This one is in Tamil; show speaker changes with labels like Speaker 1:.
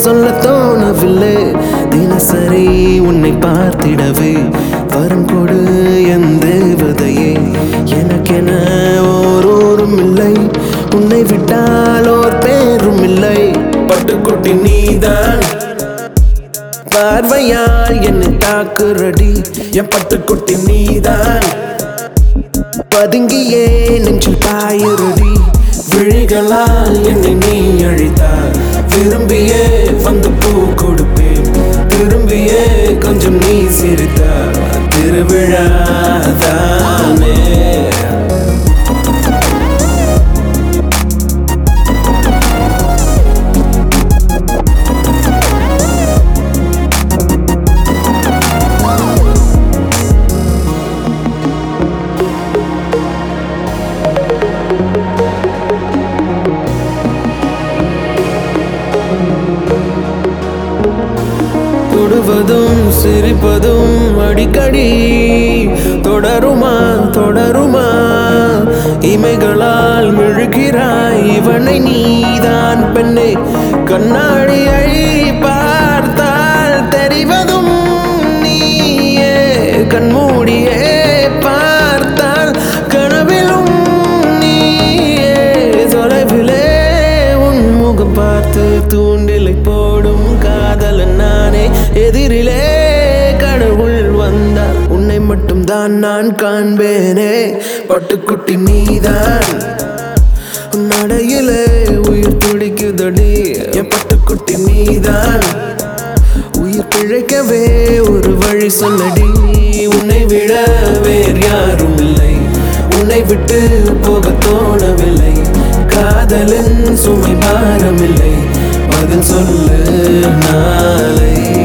Speaker 1: சொல்ல தோணவில்லை. தினசரி உன்னை பார்த்திடவே வரம் கொடு என் தேவதையே. எனக்கென ஓரோரும் இல்லை, உன்னை விட்டால் ஓர் பேரும் இல்லை. பட்டுக்குட்டி நீதான், பார்வையால் என்னை தாக்குறடி. என் பட்டுக்குட்டி நீதான், பதுங்கியே நெஞ்சில் பாயுறடி. விழிகளால் என்னை நீ அழித்தால் விரும்பியே வந்து பூ கொடுப்பேன். திரும்பியே கொஞ்சம் நீ சிரித்தால் திருவிழாதானே. தொடுவதும் சிரிப்பதும் அடிக்கடி தொடருமா தொடருமா. இமைகளால் மிழுகிறாய் இவனை நீதான் பெண்ணே. கண்ணாடியை பார்த்தால் தெரிவதும் நீயே, கண்மூடியே பார்த்தால் கனவிலும் நீயே. தொலைவிலே உன் முகம் பார்த்து தூண்டிலை போடும் காதலன் நானே. எதிரிலே கடவுள் வந்தால் உன்னை மட்டும் தான் நான் காண்பேனே. பட்டுக்குட்டி நீதான், நடையிலே உயிர் துடிக்குதடி. என் பட்டுக்குட்டி நீதான், உயிர் பிழைக்கவே ஒரு வழி சொல்லடி. உன்னை விட வேறு யாரும் இல்லை, உன்னை விட்டு போக தோணவில்லை. காதலின் சுமை பாரமில்லை, பதில் சொல்லு நாளை.